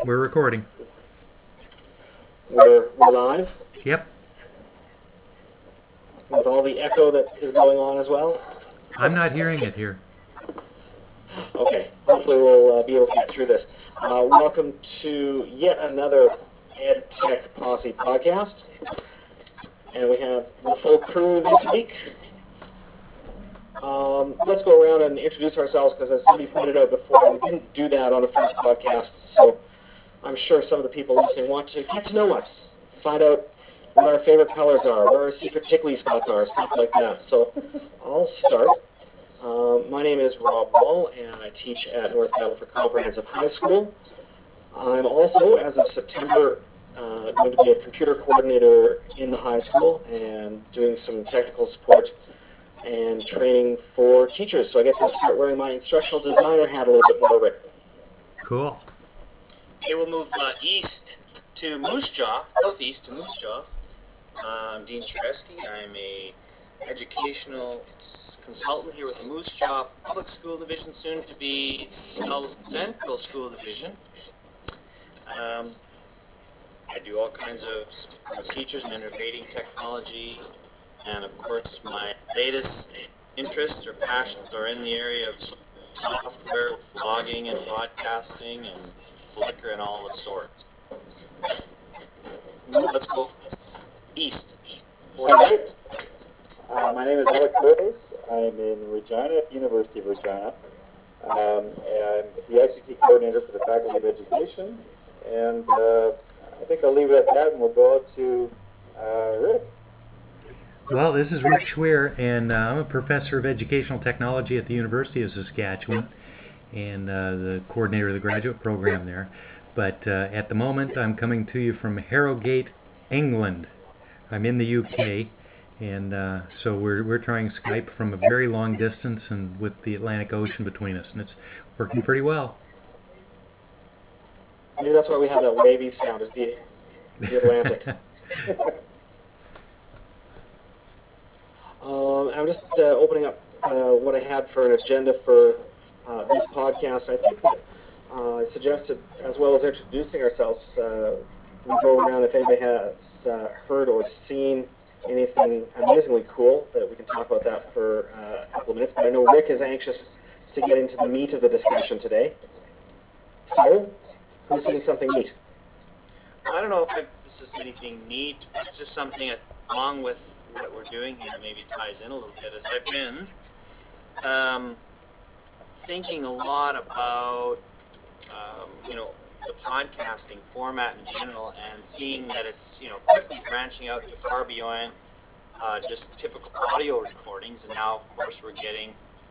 We're recording. We're live Yep. with all the echo that is going on as well. I'm not hearing it here. Okay, hopefully we'll be able to get through this. Welcome to yet another EdTech Posse podcast. And we have the full crew this week. Let's go around and introduce ourselves because as somebody pointed out before, we didn't do that on the first podcast. So I'm sure some of the people listening want to get to know us, find out what our favorite colors are, where our secret tickly spots are, stuff like that. So I'll start. My name is Rob Wall, and I teach at North Battleford Comprehensive High School. I'm also, as of September, going to be a computer coordinator in the high school and doing some technical support and training for teachers. So I get to start wearing my instructional designer hat a little bit more, Rick. Cool. Okay, we'll move east to Moose Jaw, southeast to Moose Jaw. I'm Dean Shareski. I'm a educational consultant here with the Moose Jaw Public School Division, soon to be South Central School Division. I do all kinds of support with teachers and innovating technology, and of course my latest interests or passions are in the area of software, blogging and podcasting and Flickr and all the sorts. Let's go east. All right. My name is Alex Burgos. I'm in Regina at the University of Regina. I'm the ICT coordinator for the Faculty of Education. And I think I'll leave it at that and we'll go out to Rick. Well, this is Rick Schwer, and I'm a professor of educational technology at the University of Saskatchewan and the coordinator of the graduate program there. But at the moment, I'm coming to you from Harrogate, England. I'm in the UK, and so we're trying Skype from a very long distance and with the Atlantic Ocean between us, and it's working pretty well. Maybe that's why we have that wavy sound, is the Atlantic. I'm just opening up what I had for an agenda for this podcast. I think that I suggested, as well as introducing ourselves, we go around if anybody has heard or seen anything amazingly cool, that we can talk about that for a couple of minutes. But I know Rick is anxious to get into the meat of the discussion today. So, who's seen something neat? I don't know if this is anything neat, but it's just something that, along with what we're doing here, maybe ties in a little bit, as I've been thinking a lot about, the podcasting format in general, and seeing that it's, quickly branching out to far beyond just typical audio recordings, and now, of course, we're getting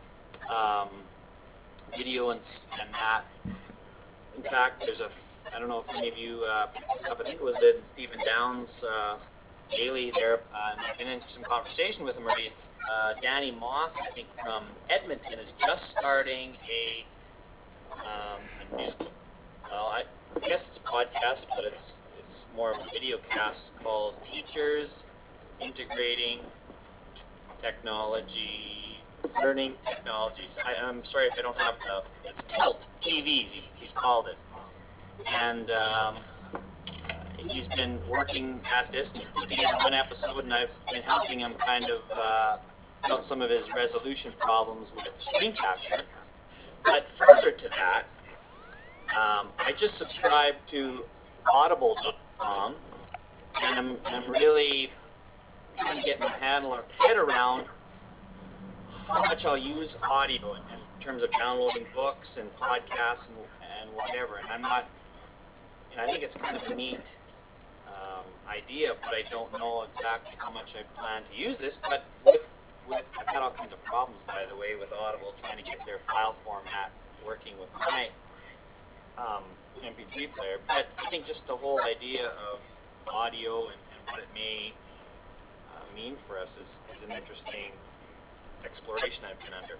video and that. In fact, I don't know if any of you picked this up, I think it was in Stephen Downs' daily there, and I've been in some conversation with him already. Danny Moss, I think, from Edmonton, is just starting a new, well, I guess it's a podcast, but it's more of a video cast called Teachers Integrating Technology, Learning Technologies. I'm sorry if I don't have it's Tilt TVs, he's called it. And he's been working at this, and he's put together one episode, and I've been helping him kind of out some of his resolution problems with screen capture. But further to that, I just subscribed to Audible.com, and I'm really trying to get my head around how much I'll use audio in terms of downloading books and podcasts and whatever. And I'm not, I think it's kind of a neat idea, but I don't know exactly how much I plan to use this. But I've had all kinds of problems, by the way, with Audible, trying to get their file format working with my MP3 player. But I think just the whole idea of audio and what it may mean for us is an interesting exploration I've been under.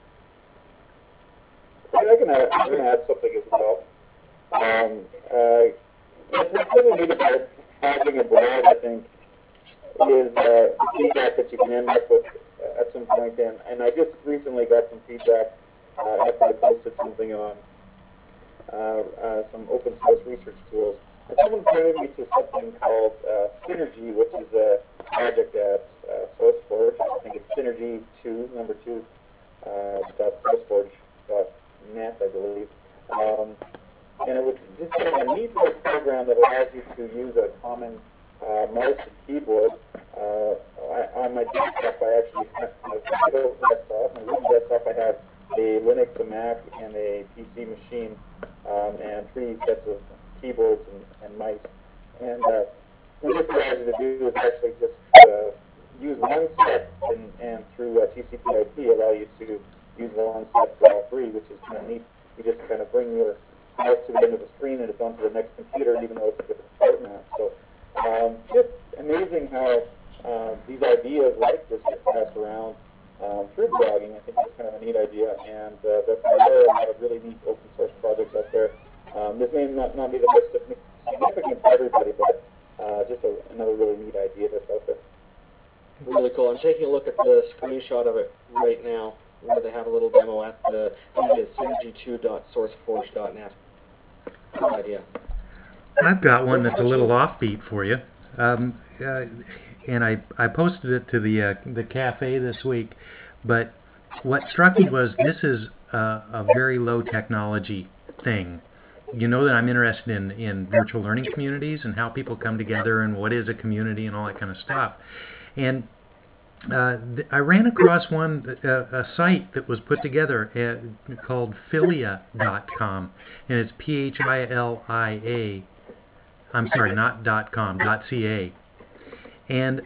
I can add something as well. What's really neat about having a blog, I think, is the feedback that you can end up with at some point. And I just recently got some feedback after I posted something on some open source research tools. And someone pointed me to something called Synergy, which is a project at SourceForge. I think it's Synergy 2, number 2, .sourceforge.net, I believe. And it was just kind of a neat little program that allows you to use a common mouse and keyboard. On my desktop, I actually have a physical desktop. My Windows desktop, I have a Linux, a Mac, and a PC machine, and 3 sets of keyboards and mice. And what this allows you to do is actually just use one set, and through TCP/IP allow you to use one set for all 3, which is kind of neat. You just kind of bring your mouse to the end of the screen and it's onto the next computer, even though it's a different format. So just amazing how these ideas like this get passed around through blogging. I think it's kind of a neat idea, and that there are a lot of really neat open source projects out there. This may not be the most significant for everybody, but just another really neat idea that's out there. Really cool. I'm taking a look at the screenshot of it right now, where they have a little demo at the synergy2.sourceforge.net. Good idea. I've got one that's a little offbeat for you. And I posted it to the cafe this week, but what struck me was this is a very low technology thing. You know that I'm interested in virtual learning communities and how people come together and what is a community and all that kind of stuff. And I ran across a site that was put together called Philia.com, and it's PHILIA. I'm sorry, not .com, .ca. And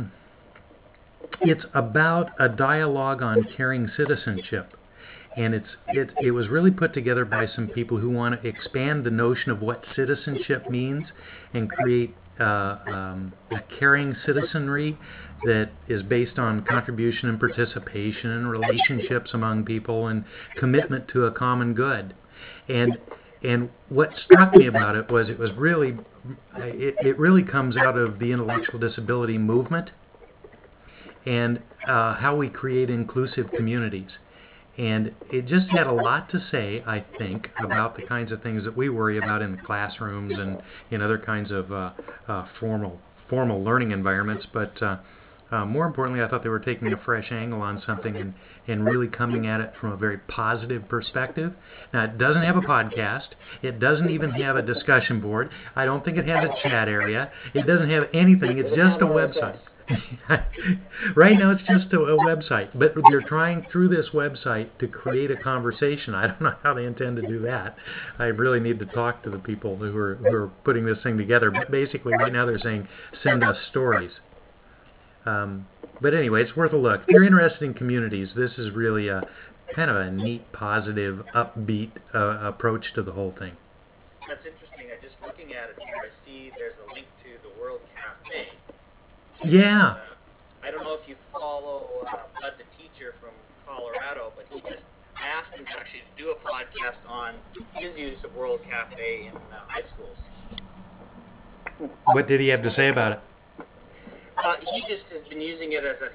it's about a dialogue on caring citizenship. And it was really put together by some people who want to expand the notion of what citizenship means and create a caring citizenry that is based on contribution and participation and relationships among people and commitment to a common good. And what struck me about it was it really comes out of the intellectual disability movement and how we create inclusive communities. And it just had a lot to say, I think, about the kinds of things that we worry about in the classrooms and in other kinds of formal learning environments. But more importantly, I thought they were taking a fresh angle on something and really coming at it from a very positive perspective. Now, it doesn't have a podcast. It doesn't even have a discussion board. I don't think it has a chat area. It doesn't have anything. It's just a website. Right now, it's just a website. But they're trying through this website to create a conversation. I don't know how they intend to do that. I really need to talk to the people who are putting this thing together. But basically, right now, they're saying, send us stories. But anyway, it's worth a look. If you're interested in communities, this is really a kind of a neat, positive, upbeat approach to the whole thing. That's interesting. I'm just looking at it here. I see there's a link to the World Cafe. Yeah. I don't know if you follow Bud the teacher from Colorado, but he just asked him to actually do a podcast on his use of World Cafe in high schools. What did he have to say about it? He just has been using it as a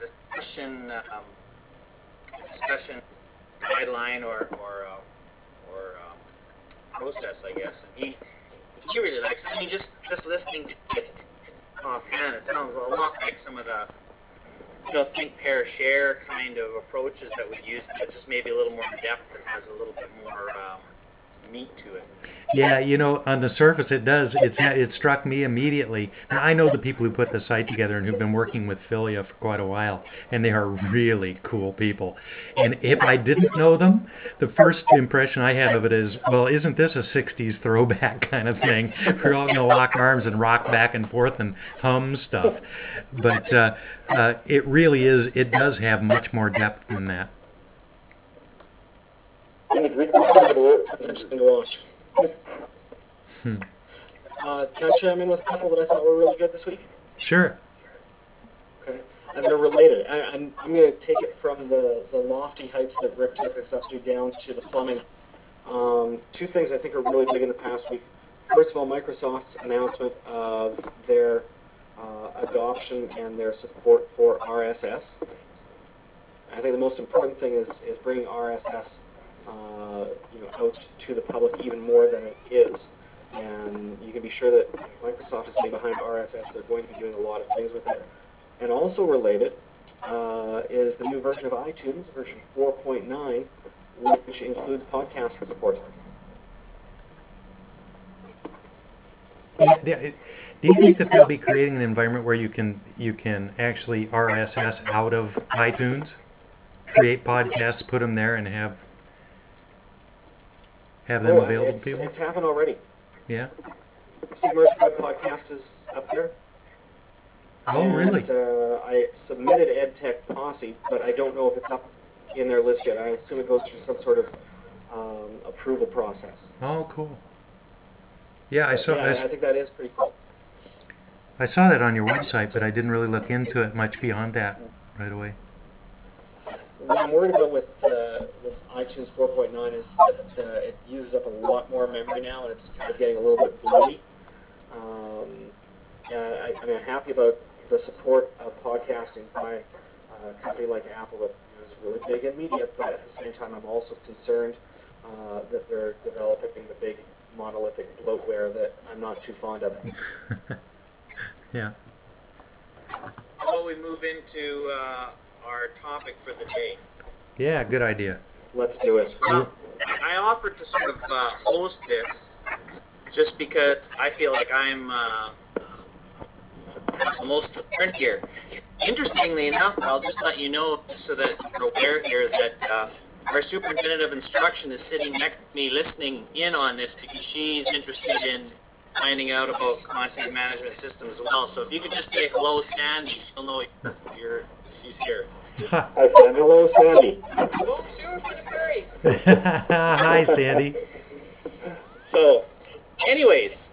discussion guideline or process, I guess. And he really likes it. I mean, just listening to it offhand, it sounds a lot like some of the think, pair, share kind of approaches that we use, but just maybe a little more depth and has a little bit more meat to it. Yeah, on the surface it does. It struck me immediately. Now, I know the people who put the site together and who've been working with Philia for quite a while, and they are really cool people. And if I didn't know them, the first impression I had of it is, well, isn't this a 60s throwback kind of thing? We're all going to lock arms and rock back and forth and hum stuff. But it really is, it does have much more depth than that. Interesting to watch. Can I chime in with a couple that I thought were really good this week? Sure. Okay. And they're related. I'm going to take it from the lofty heights that Rick took us up to down to the plumbing. Two things I think are really big in the past week. First of all, Microsoft's announcement of their adoption and their support for RSS. I think the most important thing is bringing RSS out to the public even more than it is. And you can be sure that Microsoft is getting behind RSS. They're going to be doing a lot of things with it. And also related is the new version of iTunes, version 4.9, which includes podcast support. Do you think that they'll be creating an environment where you can actually RSS out of iTunes, create podcasts, put them there, and have them available to people? It's happened already. Yeah. Submerged Web Podcast is up there. Oh, really? And, I submitted EdTech Posse, but I don't know if it's up in their list yet. I assume it goes through some sort of approval process. Oh, cool. Yeah, I I think that is pretty cool. I saw that on your website, but I didn't really look into it much beyond that right away. What I'm worried about with iTunes 4.9 is that it uses up a lot more memory now, and it's kind of getting a little bit bloaty. I'm happy about the support of podcasting by a company like Apple that is really big in media, but at the same time, I'm also concerned that they're developing the big monolithic bloatware that I'm not too fond of. Yeah. How about we move into our topic for the day? Yeah, good idea. Let's do it. Well, I offered to sort of host this just because I feel like I'm the most to learn here. Interestingly enough, I'll just let you know, just so that you're aware here, that our superintendent of instruction is sitting next to me listening in on this because she's interested in finding out about content management systems as well. So if you could just say hello, Sandy, she'll know she's here. Hi, Sandy. Hello, Sandy. Oh, sure, for the fairies. Hi, Sandy. So, anyways,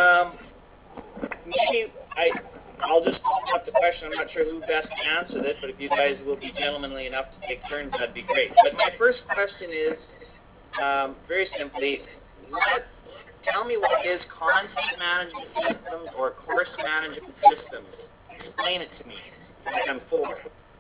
maybe I'll just open up the question. I'm not sure who best answered it, but if you guys will be gentlemanly enough to take turns, that'd be great. But my first question is, very simply, tell me what is content management systems or course management systems? Explain it to me, like I'm four.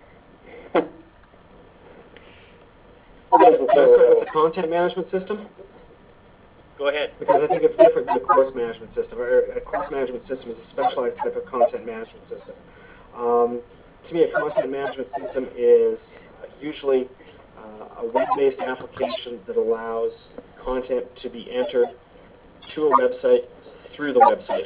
Can I start with the content management system? Go ahead. Because I think it's different than a course management system. A course management system is a specialized type of content management system. To me, a content management system is usually a web-based application that allows content to be entered to a website through the website.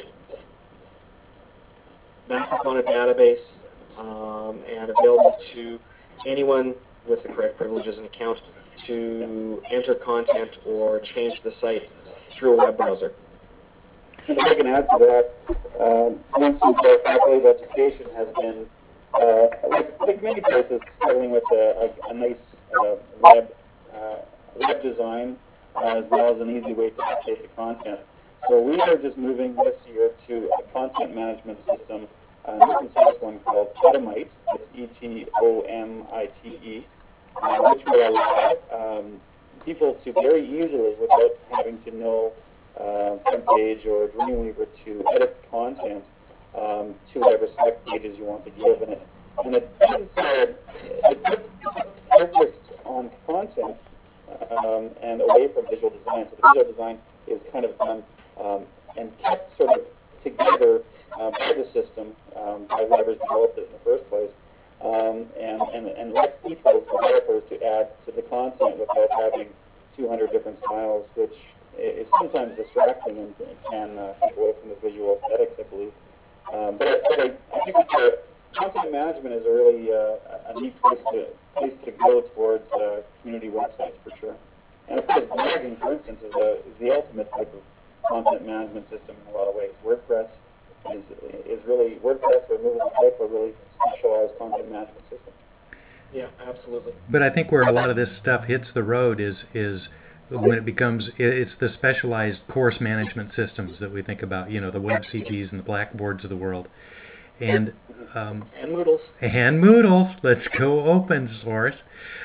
Backed up on a database and available to anyone with the correct privileges and account to enter content or change the site through a web browser. If I can add to that, for instance, our Faculty of Education has been, like many places, struggling with a nice web design as well as an easy way to update the content. So we are just moving this year to a content management system, an open source one called Etomite. It's ETOMITE, which will allow people to very easily, without having to know front page or Dreamweaver, to edit content to whatever spec pages you want to give. And it puts focus on content and away from visual design. So the visual design is kind of done and kept sort of together by the system, by whoever's developed it in the first place, and lets people, developers, to add to the content without having 200 different styles, which is sometimes distracting and can take away from the visual aesthetics, I believe. But I think content management is a really a neat place to go towards community websites, for sure. And of course, blogging, for instance, is the ultimate type of content management system in a lot of ways. WordPress is really, WordPress or Movable Type are really specialized content management system. Yeah, absolutely. But I think where a lot of this stuff hits the road is when it becomes, it's the specialized course management systems that we think about, you know, the WebCPs and the Blackboards of the world. And Moodles. And Moodles. Let's go open source.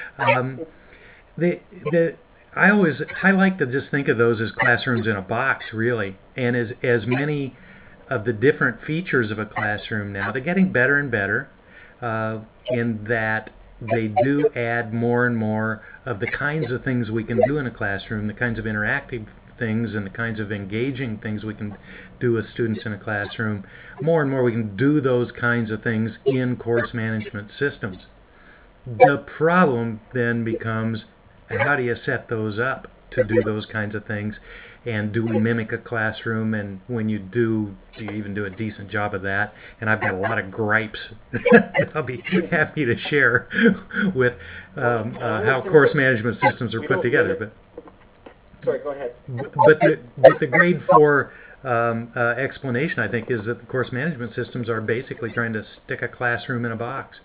I like to just think of those as classrooms in a box, really. And as many of the different features of a classroom now, they're getting better and better in that they do add more and more of the kinds of things we can do in a classroom, the kinds of interactive things and the kinds of engaging things we can do with students in a classroom. More and more we can do those kinds of things in course management systems. The problem then becomes, how do you set those up to do those kinds of things? And do we mimic a classroom? And when you do you even do a decent job of that? And I've got a lot of gripes that I'll be happy to share with how course management systems are put together. But sorry, go ahead. But the grade 4 explanation, I think, is that the course management systems are basically trying to stick a classroom in a box.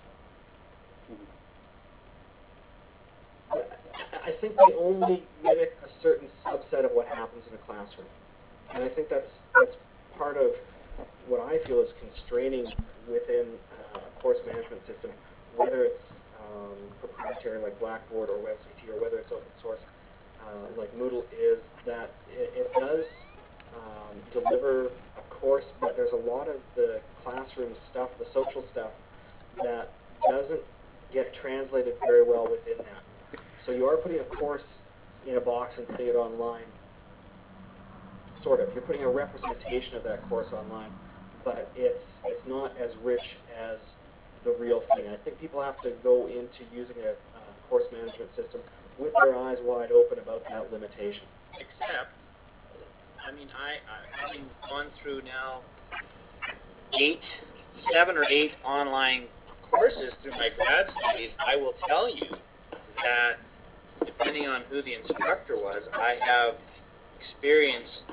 I think they only mimic a certain subset of what happens in a classroom, and I think that's part of what I feel is constraining within a course management system, whether it's proprietary like Blackboard or WebCT, or whether it's open source like Moodle, is that it does deliver a course, but there's a lot of the classroom stuff, the social stuff, that doesn't get translated very well within that. So you are putting a course in a box and putting it online, sort of. You're putting a representation of that course online, but it's not as rich as the real thing. I think people have to go into using a course management system with their eyes wide open about that limitation. Except, I mean, I having gone through now 7 or 8 online courses through my grad studies, I will tell you that depending on who the instructor was, I have experienced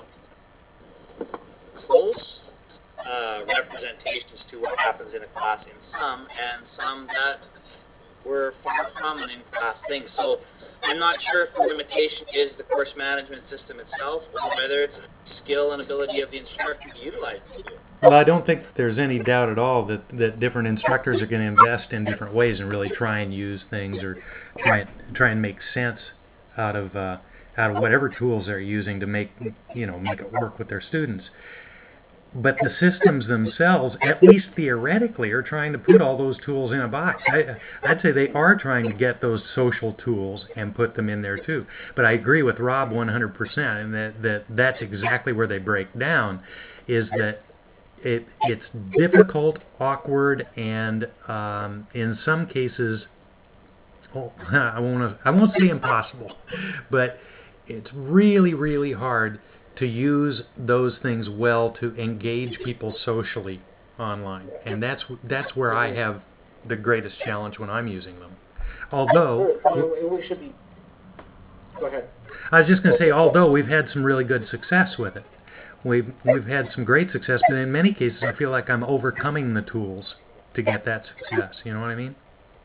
close representations to what happens in a class in some, and some that were far from an in-class thing. So I'm not sure if the limitation is the course management system itself, or whether it's a skill and ability of the instructor to utilize it. Well, I don't think there's any doubt at all that different instructors are going to invest in different ways and really try and use things, or try and make sense out of whatever tools they're using to make it work with their students. But the systems themselves, at least theoretically, are trying to put all those tools in a box. I'd say they are trying to get those social tools and put them in there too. But I agree with Rob 100%, and that's exactly where they break down, is that it's difficult, awkward, and in some cases, I won't say impossible, but it's really, really hard to use those things well to engage people socially online, and that's where I have the greatest challenge when I'm using them. Although we should be. Go ahead. I was just going to say, although we've had some really good success with it, we've had some great success, but in many cases I feel like I'm overcoming the tools to get that success. You know what I mean?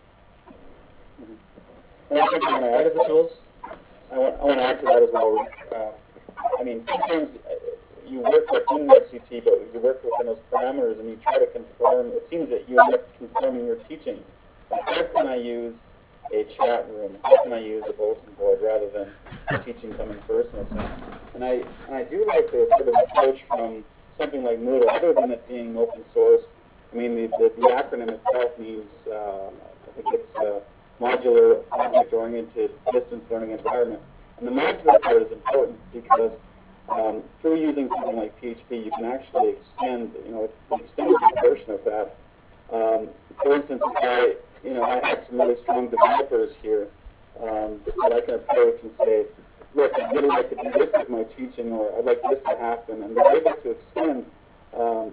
What are the tools? I want to add to that as well. I mean, sometimes you work within WebCT, but you work within those parameters and you try to conform. It seems that you end up conforming your teaching. Like, how can I use a chat room? How can I use a bulletin board rather than teaching them in person? And I do like the sort of approach from something like Moodle, other than it being open source. I mean, the acronym itself means, I think it's modular, object-oriented, distance learning environment. And the modular part is important because through using something like PHP, you can actually extend, extend a version of that. For instance, I have some really strong developers here that I can approach and say, look, I'd really like to do this with my teaching, or I'd like this to happen, and they're able to extend the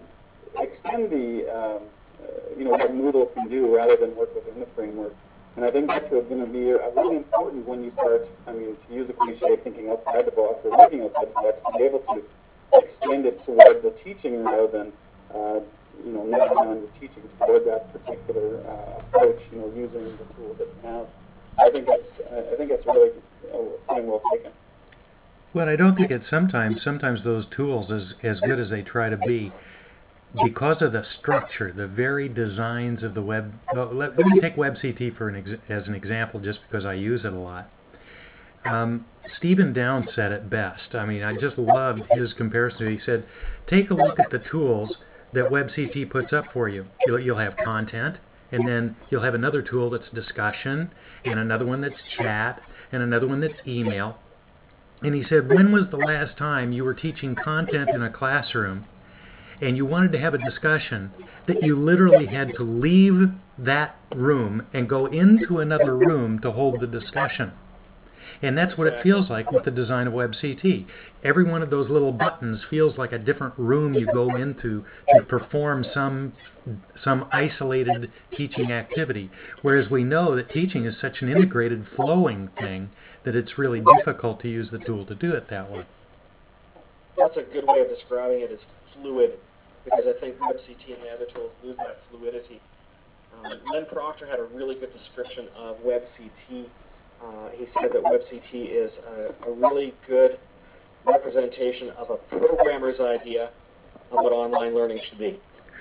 what Moodle can do rather than work within the framework. And I think that's going to be really important when you start, to use a cliche, thinking outside the box or thinking outside the box, to be able to extend it toward the teaching rather than, narrowing down the teaching toward that particular approach, using the tools that you have. I think it's really something well taken. Well, I don't think it's sometimes those tools, as good as they try to be, because of the structure, the very designs of the web. Well, let me take WebCT as an example, just because I use it a lot. Stephen Downes said it best. I just loved his comparison. He said, take a look at the tools that WebCT puts up for you. You'll have content, and then you'll have another tool that's discussion, and another one that's chat, and another one that's email. And he said, when was the last time you were teaching content in a classroom and you wanted to have a discussion that you literally had to leave that room and go into another room to hold the discussion? And that's what it feels like with the design of WebCT. Every one of those little buttons feels like a different room you go into to perform some isolated teaching activity. Whereas we know that teaching is such an integrated, flowing thing that it's really difficult to use the tool to do it that way. That's a good way of describing it, is fluid, because I think WebCT and the other tools lose that fluidity. Len Proctor had a really good description of WebCT. He said that WebCT is a really good representation of a programmer's idea of what online learning should be.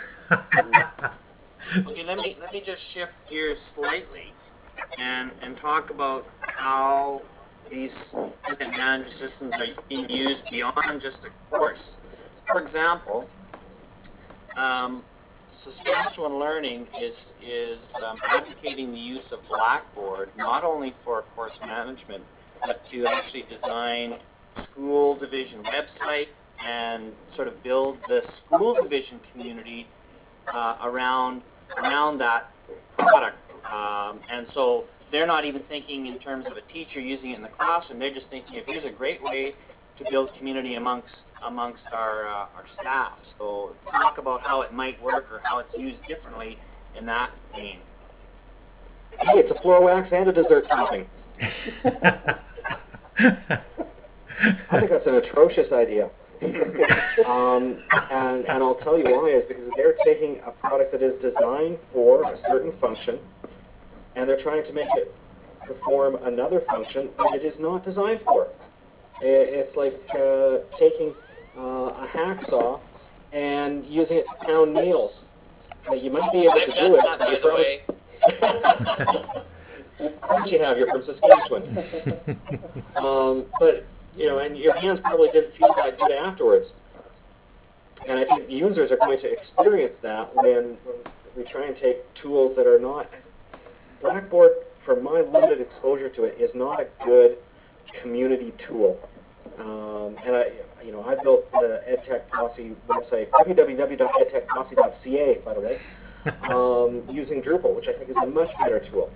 Okay, let me just shift gears slightly and talk about how these content management systems are being used beyond just a course. For example, Saskatchewan Learning is advocating the use of Blackboard not only for course management, but to actually design school division website and sort of build the school division community around that product. And so they're not even thinking in terms of a teacher using it in the classroom. They're just thinking, if here's a great way to build community amongst our staff. So talk about how it might work or how it's used differently in that vein. Hey, it's a floor wax and a dessert topping. I think that's an atrocious idea. And I'll tell you why, is because they're taking a product that is designed for a certain function and they're trying to make it perform another function that it is not designed for. It's like taking a hacksaw and using it to pound nails. You might be able to do it. That, by the way. Of course you have. You're from Saskatchewan. But, you know, and your hands probably didn't feel that good afterwards. And I think users are going to experience that when we try and take tools that are not... Blackboard, from my limited exposure to it, is not a good community tool. And I built the EdTech Posse website, www.edtechposse.ca, by the way, using Drupal, which I think is a much better tool.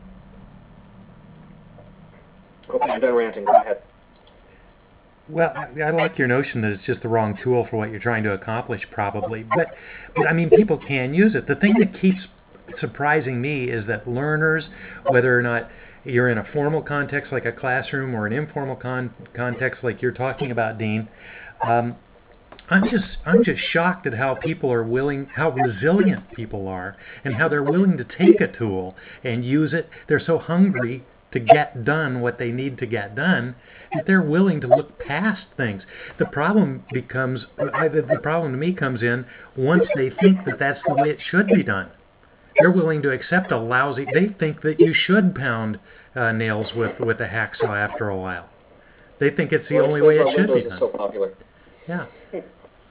Okay, I'm done ranting. Go ahead. Well, I like your notion that it's just the wrong tool for what you're trying to accomplish, probably. But I mean, people can use it. The thing that keeps surprising me is that learners, whether or not you're in a formal context like a classroom or an informal context like you're talking about, Dean, I'm just shocked at how people are willing, how resilient people are, and how they're willing to take a tool and use it. They're so hungry to get done what they need to get done that they're willing to look past things. The problem becomes, the problem to me comes in once they think that that's the way it should be done. They're willing to accept a lousy, they think that you should pound nails with a hacksaw after a while. They think it's the only way it should be Windows done. is so popular. Yeah. Yeah,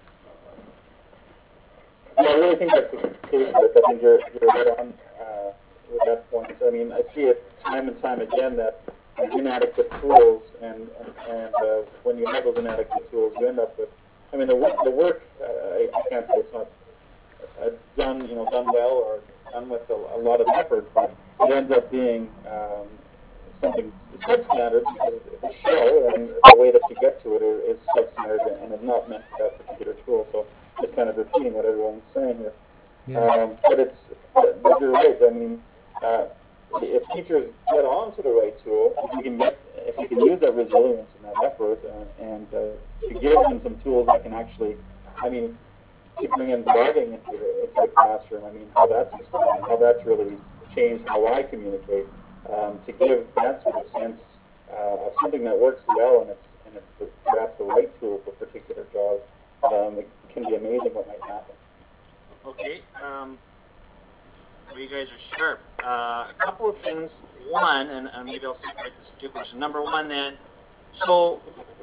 I really think that's the case. I think you're right on with that point. I mean, I see it time and time again that inadequate tools, and when you have those inadequate tools, you end up with. I mean, the work. I can't say it's not done well or done with a lot of effort, but it ends up being something substandard because the shell and the way that you get to it is substandard and is not meant for that particular tool. So just kind of repeating what everyone's saying here. Yeah. But you're right. I mean, if teachers get onto the right tool, if you can use that resilience and that effort, and to give them some tools that can actually, I mean, to bring in blogging into the classroom. I mean, how that's expanded, how that's really changed how I communicate. To give that sort of sense of something that works well and it's perhaps the right tool for a particular job, it can be amazing what might happen. Okay, well, you guys are sharp. A couple of things. One, and maybe I'll separate this into two questions. Number one, then, so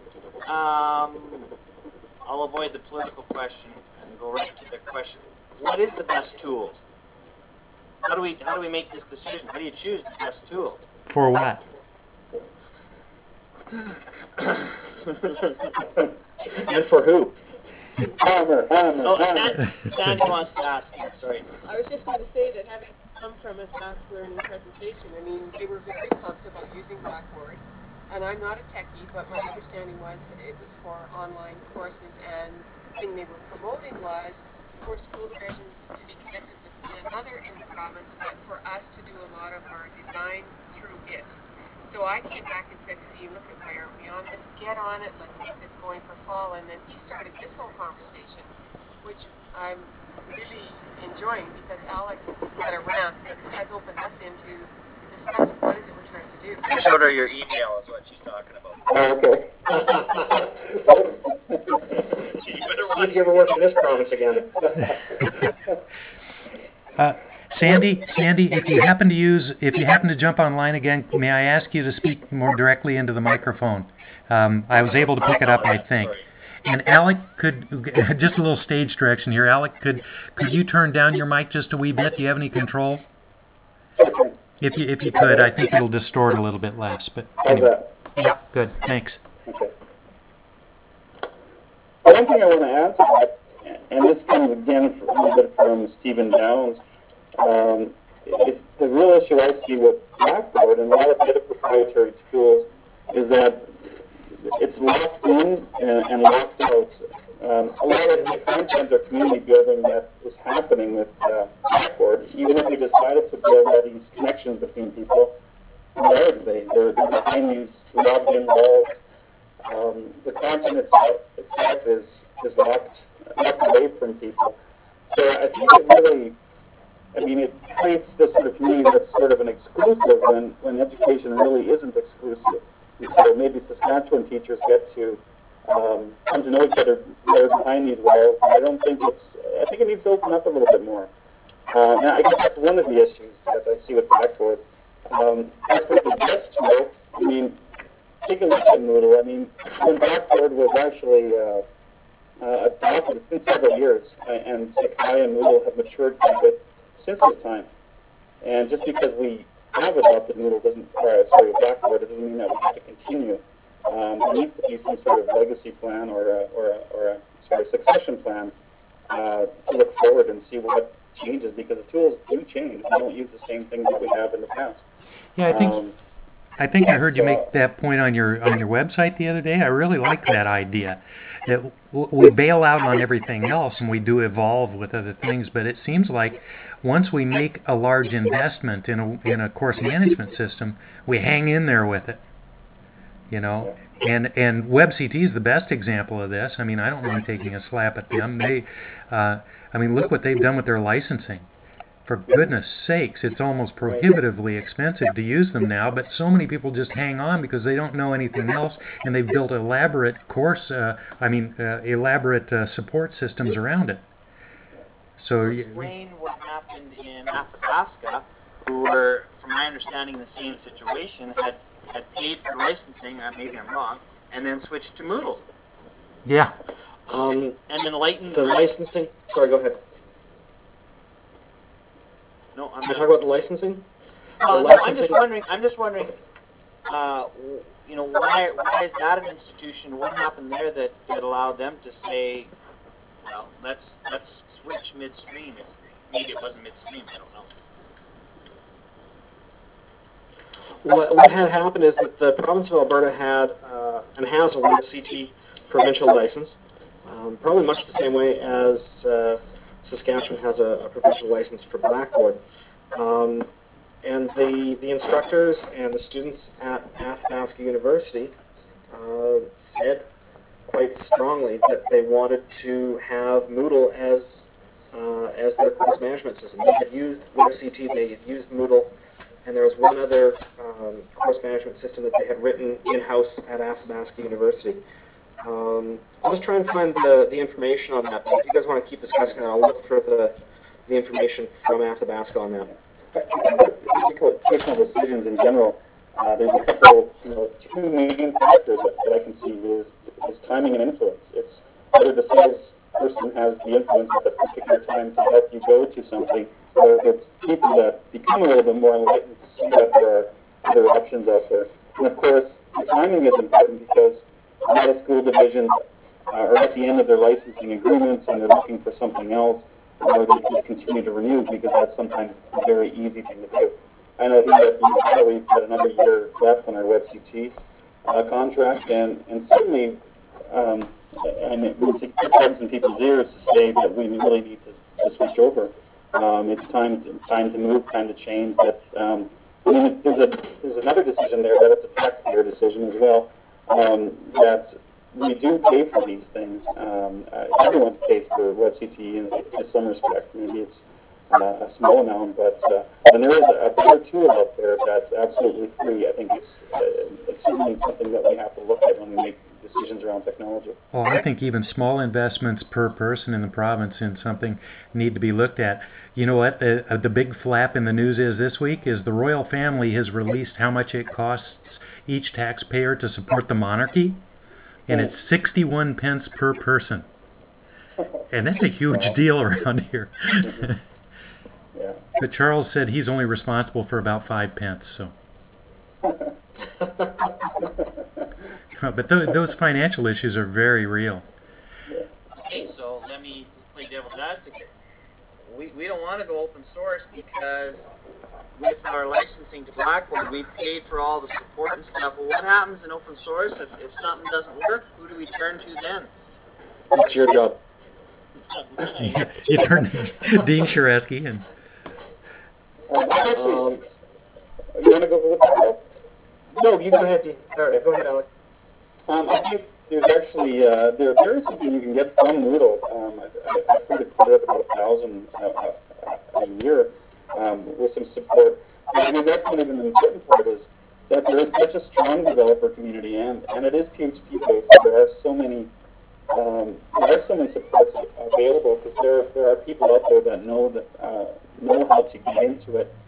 I'll avoid the political question and go right to the question. What is the best tool? how do we make this decision? How do you choose the best tool? For what? And for who? Oh, Sandy wants to ask. Sorry. I was just going to say that having come from a fast learning presentation, I mean, they were very pumped about using Blackboard. And I'm not a techie, but my understanding was it was for online courses, and the thing they were promoting was for school divisions to be connected with another in the province, but for us to do a lot of our design through it. So I came back and said, Steve, look, why aren't we on this? Get on it. Let's get this going for fall. And then he started this whole conversation, which I'm really enjoying because Alec had a rant that has opened us into discussing what is it we're trying to do. I showed her your email is what she's talking about. Okay. See if you ever work in this province again. Sandy, if you happen to jump online again, may I ask you to speak more directly into the microphone? I was able to pick it up, I think. Sorry. And Alec, just a little stage direction here. Alec, could you turn down your mic just a wee bit? Do you have any control? If you could, I think it'll distort a little bit less. But How's anyway. that? Yeah, good. Thanks. Okay. One thing I want to add to that, and this comes again a little bit from Stephen Downes, is the real issue I see with Blackboard and a lot of the other proprietary tools is that it's locked in and locked out. A lot of the content or community building that is happening with Blackboard, even if we decided to build all these connections between people, where are they? They're behind these logged in walls. The content itself is locked away from people. So I think it really, it creates this sort of community that's sort of an exclusive when education really isn't exclusive. And so maybe Saskatchewan teachers get to come to know each other better behind these walls. I think it needs to open up a little bit more. And I guess that's one of the issues that I see with Blackboard. As for the best tool, take a look at Moodle. When Blackboard was actually adopted, it's been several years, and Sakai and Moodle have matured quite a bit since this time. And just because we have adopted Moodle Blackboard, it doesn't mean that we have to continue. There needs to be some sort of legacy plan or a sort of succession plan to look forward and see what changes, because the tools do change. We don't use the same things that we have in the past. Yeah, I think I heard you make that point on your website the other day. I really like that idea that we bail out on everything else and we do evolve with other things. But it seems like once we make a large investment in a course management system, we hang in there with it. And WebCT is the best example of this. I don't mind taking a slap at them. Look what they've done with their licensing. For goodness sakes, it's almost prohibitively expensive to use them now, but so many people just hang on because they don't know anything else, and they've built elaborate support systems around it. So explain what happened in Athabasca, who were, from my understanding, the same situation, had paid for licensing, maybe I'm wrong, and then switched to Moodle. Yeah. And enlightened the licensing. Sorry, go ahead. No, I'm Can I talk about the licensing? I'm just wondering. Why is that an institution? What happened there that allowed them to say, well, let's switch midstream? Maybe it wasn't midstream. I don't know. What had happened is that the province of Alberta had and has a WebCT provincial license, probably much the same way as Saskatchewan has a provincial license for Blackboard. And the instructors and the students at Athabasca University said quite strongly that they wanted to have Moodle as their course management system. They had used WebCT, they had used Moodle, and there was one other course management system that they had written in-house at Athabasca University. I'll just try and find the information on that. But if you guys want to keep discussing that, I'll look for the information from Athabasca on that. Educational decisions in general, there's a couple, two main factors that I can see is timing and influence. It's whether the salesperson has the influence at the particular time to help you go to something, for the people that become a little bit more enlightened to see that there are other options out there. And of course, the timing is important because a lot of school divisions are at the end of their licensing agreements and they're looking for something else, or they just continue to renew because that's sometimes a very easy thing to do. I know here at UCL we've got another year left on our WebCT contract, and certainly, and it puts in people's ears to say that we really need to switch over. It's time to move, time to change. That there's another decision there that it's a taxpayer decision as well. That we do pay for these things. Everyone pays for WebCT in some respect. Maybe it's a small amount, but when there is a better tool out there that's absolutely free, I think it's certainly something that we have to look at when we make decisions around technology. Well, I think even small investments per person in the province in something need to be looked at. You know what? The big flap in the news is this week is the royal family has released how much it costs each taxpayer to support the monarchy, and it's 61 pence per person. And that's a huge deal around here. Yeah. But Charles said he's only responsible for about 5 pence. So, but those financial issues are very real. Okay, so let me play devil's advocate. We don't want to go open source because with our licensing to Blackboard, we paid for all the support and stuff. Well, what happens in open source if something doesn't work? Who do we turn to then? It's your job. You turn to Dean Shareski and. Actually, you want to go with that? No, you go ahead, Dean. All right, go ahead, Alec. I think there's actually there is something you can get from Moodle. I've heard it put up about 1,000 a year with some support. But I mean, that's not even the important part is that there is such a strong developer community, and it is PHP based. There are so many supports available because there are people out there that know how to get into it.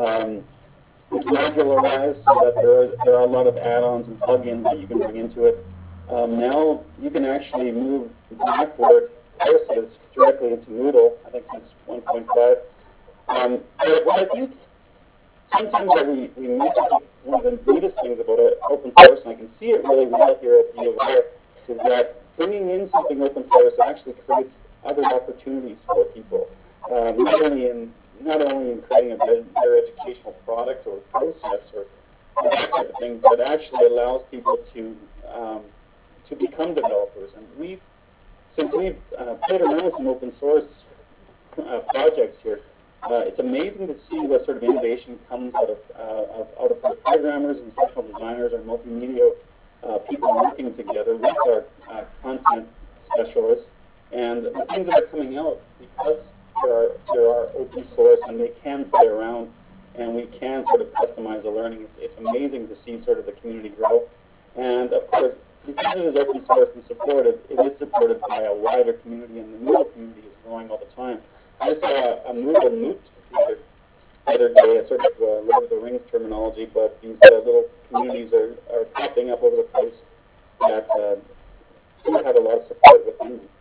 It's modularized so that there are a lot of add-ons and plugins that you can bring into it. Now you can actually move Blackboard courses directly into Moodle, I think since 1.5. But what I think sometimes that we miss one of the neatest things about open source, and I can see it really well here at the U of R, is that bringing in something open source actually creates other opportunities for people. Not only in creating a better educational product or process or that type of thing, but actually allows people to become developers. And since we've played around with some open source projects here, it's amazing to see what sort of innovation comes out of programmers, instructional designers, or multimedia people working together with our content specialists, and the things that are coming out because there are open source and they can play around and we can sort of customize the learning. It's amazing to see sort of the community grow. And of course, because it is open source and supported, it is supported by a wider community, and the Moodle community is growing all the time. I saw a Moodle Moot the other day, a sort of Lord of the Rings terminology, but these little communities are popping up over the place that do have a lot of support within them.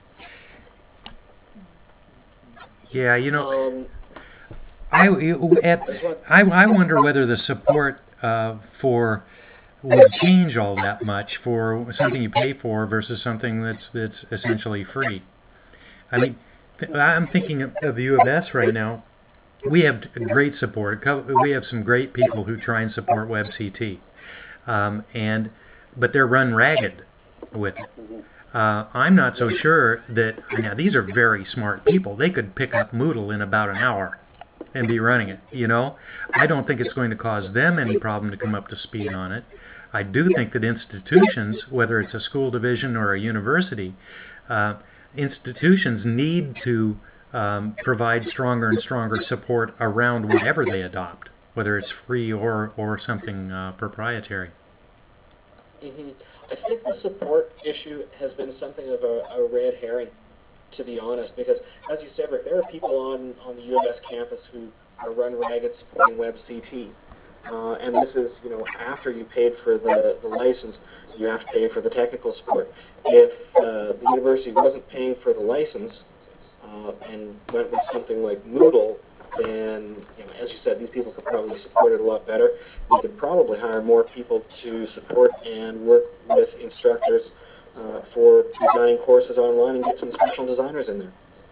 Yeah, you know, I wonder whether the support for would change all that much for something you pay for versus something that's essentially free. I mean, I'm thinking of U of S right now. We have great support. We have some great people who try and support WebCT, but they're run ragged with it. I'm not so sure that, now these are very smart people. They could pick up Moodle in about an hour and be running it, you know. I don't think it's going to cause them any problem to come up to speed on it. I do think that institutions, whether it's a school division or a university, institutions need to provide stronger and stronger support around whatever they adopt, whether it's free or something proprietary. Mm-hmm. I think the support issue has been something of a red herring, to be honest, because as you said, Rick, there are people on the U of S campus who are run ragged supporting WebCT. And this is, you know, after you paid for the license, you have to pay for the technical support. If the university wasn't paying for the license and went with something like Moodle, then, as you said, these people could probably support it a lot better. We could probably hire more people to support and work with instructors for designing courses online and get some instructional designers in there.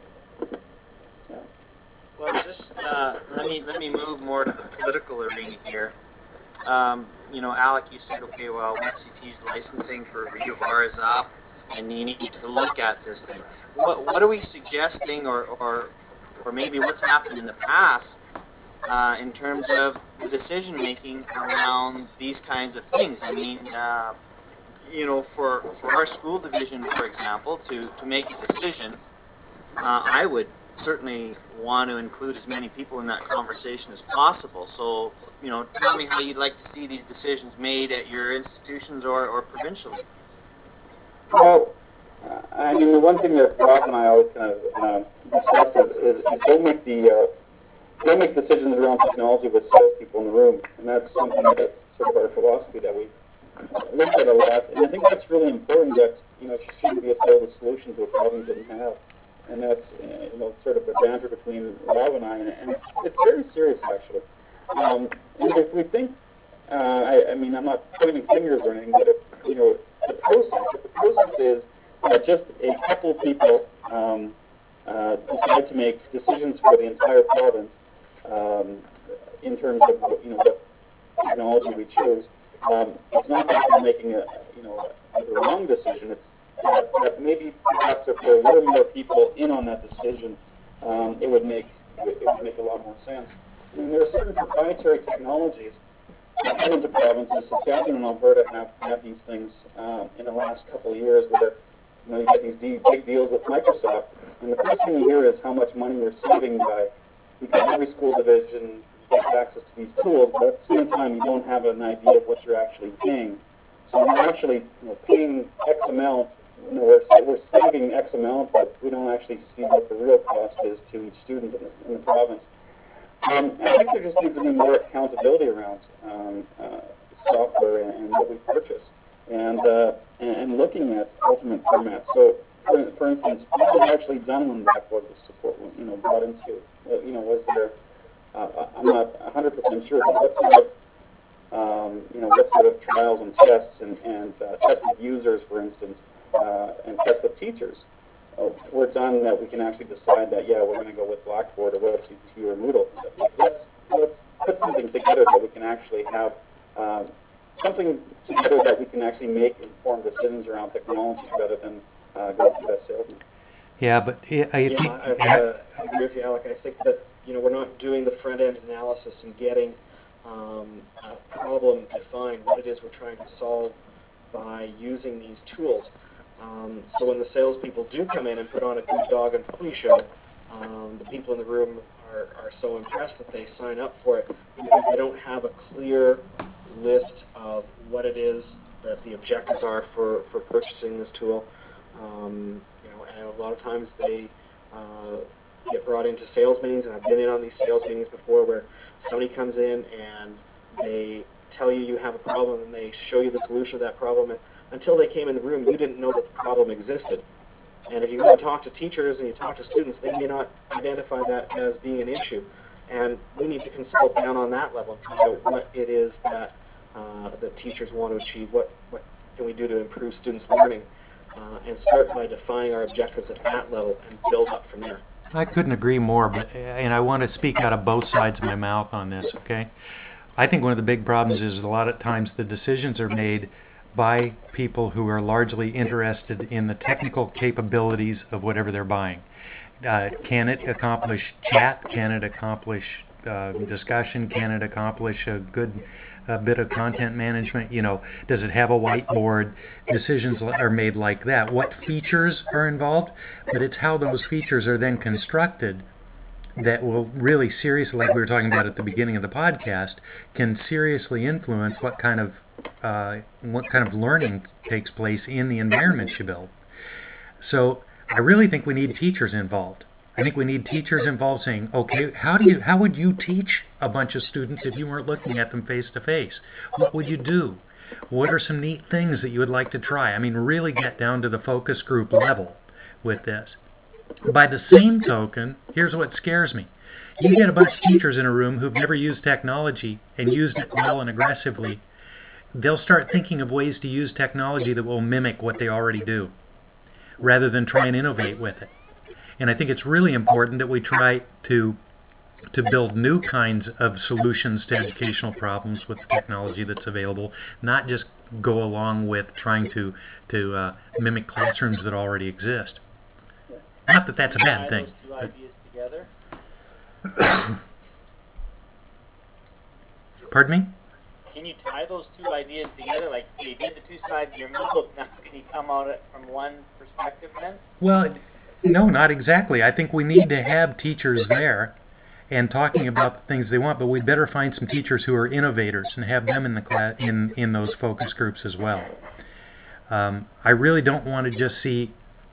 Well, just let me move more to the political arena here. Alec, you said, okay, well, FCT's licensing for a review bar is up, and you need to look at this thing. What are we suggesting, or maybe what's happened in the past in terms of the decision making around these kinds of things? I mean, for our school division, for example, to make a decision, I would certainly want to include as many people in that conversation as possible. So, tell me how you'd like to see these decisions made at your institutions or provincially. Well, I mean, the one thing that Rob and I always kind of discuss is don't make decisions around technology with salespeople in the room, and that's something that's sort of our philosophy that we look at a lot. And I think that's really important. That she shouldn't be a sales solution to a problem you didn't have. And that's sort of the banter between Rob and I, and it's very serious actually. And if we think, I mean, I'm not pointing fingers or anything, but if the process is that just a couple of people decide to make decisions for the entire province in terms of what technology we choose, it's not that we're making a wrong decision. It's that maybe perhaps if there were more people in on that decision, it would make a lot more sense. I mean, there are certain proprietary technologies that come into provinces. Saskatchewan and Alberta have these things in the last couple of years where you get these big deals with Microsoft, and the first thing you hear is how much money you're saving because every school division gets access to these tools, but at the same time you don't have an idea of what you're actually paying. So you're actually paying X amount. We're saving X amount, but we don't actually see what the real cost is to each student in the province. I think there just needs to be more accountability around software and what we purchase, and looking at ultimate formats. So, for instance, what was actually done when Blackboard was brought into? Was there? I'm not 100% sure, but what sort of trials and tests and tests with users, for instance, and tests with teachers were done that we can actually decide that, we're going to go with Blackboard or WebCT or Moodle. Let's put something together that we can actually have something together that we can actually make informed decisions around technology rather than go to the best salesman. Yeah, but I think... I agree with you, Alec. I think that we're not doing the front-end analysis and getting a problem defined, what it is we're trying to solve by using these tools. So when the salespeople do come in and put on a good dog and pony show, the people in the room are so impressed that they sign up for it because they don't have a clear list of what it is that the objectives are for purchasing this tool. And a lot of times they get brought into sales meetings, and I've been in on these sales meetings before where somebody comes in and they tell you have a problem and they show you the solution to that problem, and until they came in the room you didn't know that the problem existed. And if you go and talk to teachers and you talk to students, they may not identify that as being an issue. And we need to consult down on that level and find out what it is that that teachers want to achieve, what can we do to improve students' learning, and start by defining our objectives at that level and build up from there. I couldn't agree more, and I want to speak out of both sides of my mouth on this, okay? I think one of the big problems is a lot of times the decisions are made by people who are largely interested in the technical capabilities of whatever they're buying. Can it accomplish chat? Can it accomplish discussion? Can it accomplish a good bit of content management? Does it have a whiteboard? Decisions are made like that. What features are involved? But it's how those features are then constructed that will really seriously, like we were talking about at the beginning of the podcast, can seriously influence what kind of learning takes place in the environment you build. So I really think we need teachers involved. I think we need teachers involved saying, okay, how would you teach a bunch of students if you weren't looking at them face to face? What would you do? What are some neat things that you would like to try? I mean, really get down to the focus group level with this. By the same token, here's what scares me. You get a bunch of teachers in a room who've never used technology and used it well and aggressively, they'll start thinking of ways to use technology that will mimic what they already do, rather than try and innovate with it. And I think it's really important that we try to build new kinds of solutions to educational problems with the technology that's available, not just go along with trying to mimic classrooms that already exist. Not that that's a bad thing. Those two ideas together. Pardon me? Can you tie those two ideas together? Like, you did the two sides of your mouth, now can you come at it from one perspective then? Well, no, not exactly. I think we need to have teachers there and talking about the things they want, but we'd better find some teachers who are innovators and have them in the class in those focus groups as well. I really don't want to just see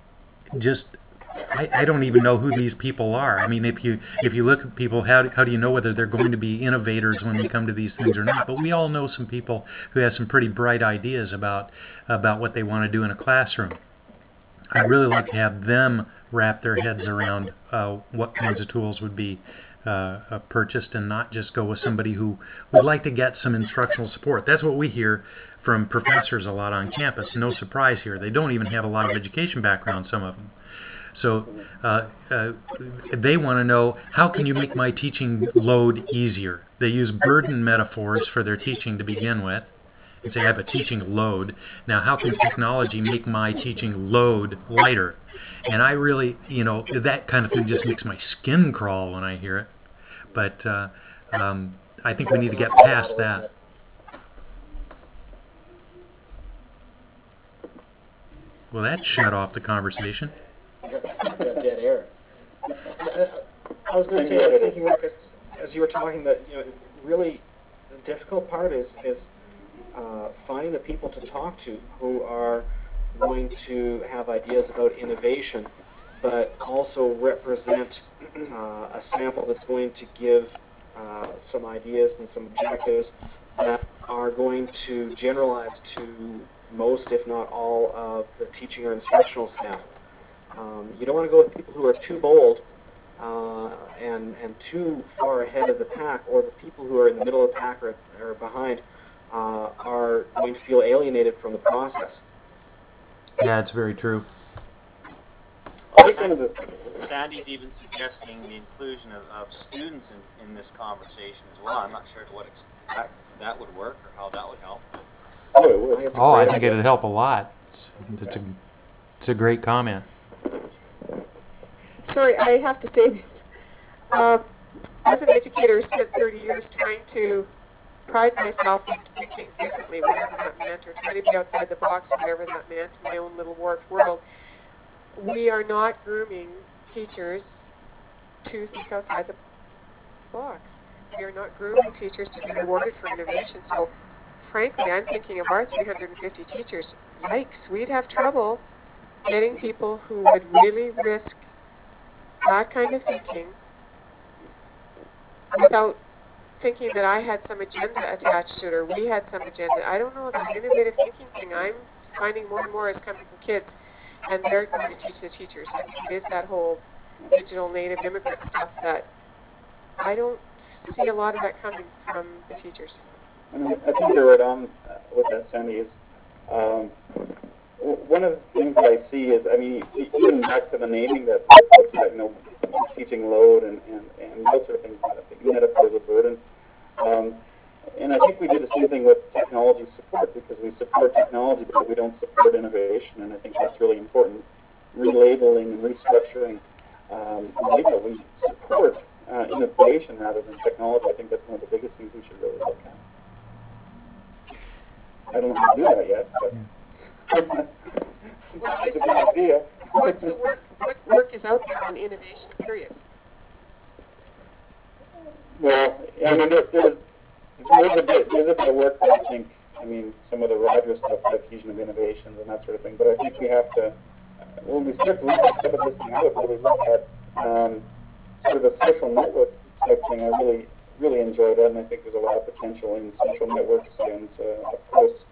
I don't even know who these people are. I mean, if you look at people, how do you know whether they're going to be innovators when we come to these things or not? But we all know some people who have some pretty bright ideas about what they want to do in a classroom. I'd really like to have them wrap their heads around what kinds of tools would be purchased, and not just go with somebody who would like to get some instructional support. That's what we hear from professors a lot on campus. No surprise here. They don't even have a lot of education background, some of them. So they want to know, how can you make my teaching load easier? They use burden metaphors for their teaching to begin with, and say, I have a teaching load. Now, how can technology make my teaching load lighter? And I really, that kind of thing just makes my skin crawl when I hear it. But I think we need to get past that. Well, that shut off the conversation. Dead air. I was going to say, I was thinking, Marcus, as you were talking, that really the difficult part is finding the people to talk to who are going to have ideas about innovation, but also represent a sample that's going to give some ideas and some objectives that are going to generalize to most, if not all, of the teaching or instructional staff. You don't want to go with people who are too bold and too far ahead of the pack, or the people who are in the middle of the pack or behind are going to feel alienated from the process. Yeah, it's very true. Sandy's even suggesting the inclusion of students in this conversation as well. I'm not sure to what extent that would work or how that would help. Oh, I think it'd help a lot. It's a great comment. Sorry, I have to say this. As an educator, I spent 30 years trying to pride myself in doing things differently, whatever that meant, or trying to be outside the box, whatever that meant, in my own little warped world. We are not grooming teachers to think outside the box. We are not grooming teachers to be rewarded for innovation. So, frankly, I'm thinking of our 350 teachers. Yikes, we'd have trouble getting people who would really risk that kind of thinking without thinking that I had some agenda attached to it, or we had some agenda. I don't know, that innovative thinking thing I'm finding more and more is coming from kids, and they're going to teach the teachers. I think it is that whole digital native immigrant stuff that I don't see a lot of that coming from the teachers. I think you're right on with that, Sandy. Is one of the things that I see is, even back to the naming that looks like, teaching load and those sort of things, metaphors of burden. And I think we do the same thing with technology support, because we support technology, but we don't support innovation, and I think that's really important. Relabeling and restructuring we support innovation rather than technology. I think that's one of the biggest things we should really look at. I don't know how to do that yet, but it's a good idea. What's the work? What work is out there on innovation? I'm curious. Well, there's a bit of work that I think, some of the Rogers stuff, like Fusion of Innovations and that sort of thing, but I think we have to, when we start to look at some of this thing, I would really look at sort of the social network type thing. I really enjoy that, and I think there's a lot of potential in social networks and, of course,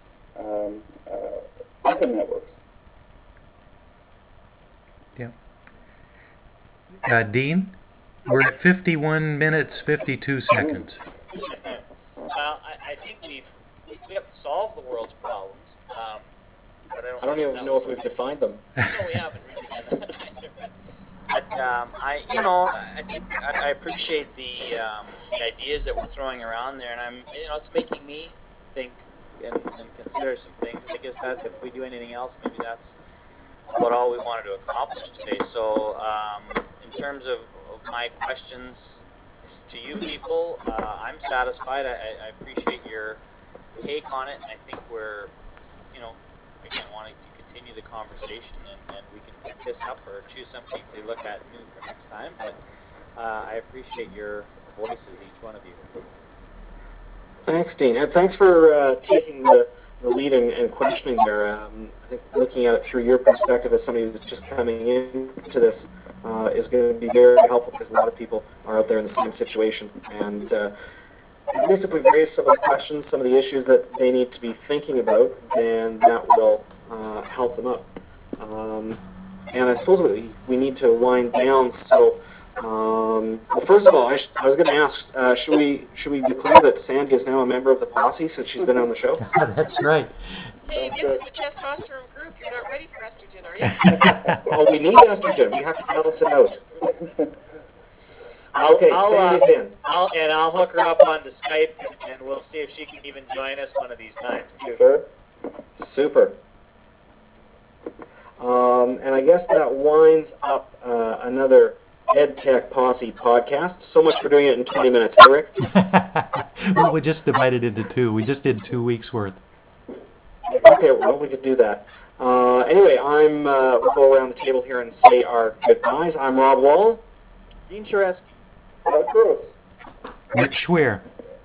open networks. Yeah. Dean? We're at 51 minutes, 52 seconds. Well, I think we haven't solved the world's problems, but I don't even know if we've defined them. No, we haven't really done that either. But I think I appreciate the ideas that we're throwing around there, and it's making me think and consider some things. I guess that if we do anything else, maybe that's about all we wanted to accomplish today. So, in terms of my questions to you people, I'm satisfied. I appreciate your take on it, and I think we're, again, wanting to continue the conversation, and we can pick this up or choose something to look at new for next time. But I appreciate your voices, each one of you. Thanks, Dean, and thanks for taking the lead and questioning there. I think looking at it through your perspective as somebody who's just coming into this is going to be very helpful, because a lot of people are out there in the same situation. And at least if we've raised some of the questions, some of the issues that they need to be thinking about, then that will help them out. And I suppose we need to wind down. So, well, first of all, I was going to ask, should we declare that Sandy is now a member of the posse since she's been on the show? That's right. Hey, this is the testosterone group. You're not ready for estrogen, are you? Well, we need estrogen. We have to balance it out. Okay, Sandy's in. I'll hook her up onto Skype, and we'll see if she can even join us one of these times too. Sure. Super. And I guess that winds up another EdTech Posse podcast. So much for doing it in 20 minutes, hey, Rick? Well, we just divided into two. We just did 2 weeks worth. Okay, well, we could do that. Anyway, we'll go around the table here and say our goodbyes. I'm Rob Wall. Dean Shareski. Rick Schwer.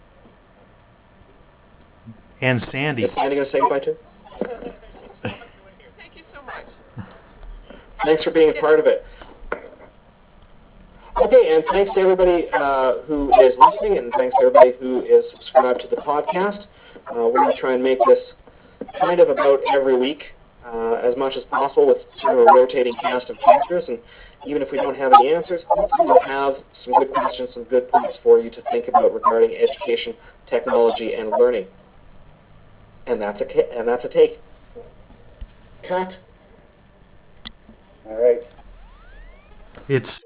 And Sandy. Is Sandy going to say goodbye too? Thank you so much. Thanks for being a part of it. Okay, and thanks to everybody who is listening, and thanks to everybody who is subscribed to the podcast. We're going to try and make this kind of about every week, as much as possible, with sort of a rotating cast of characters. And even if we don't have any answers, hopefully we'll have some good questions, some good points for you to think about regarding education, technology, and learning. And that's a take. Cut. All right. It's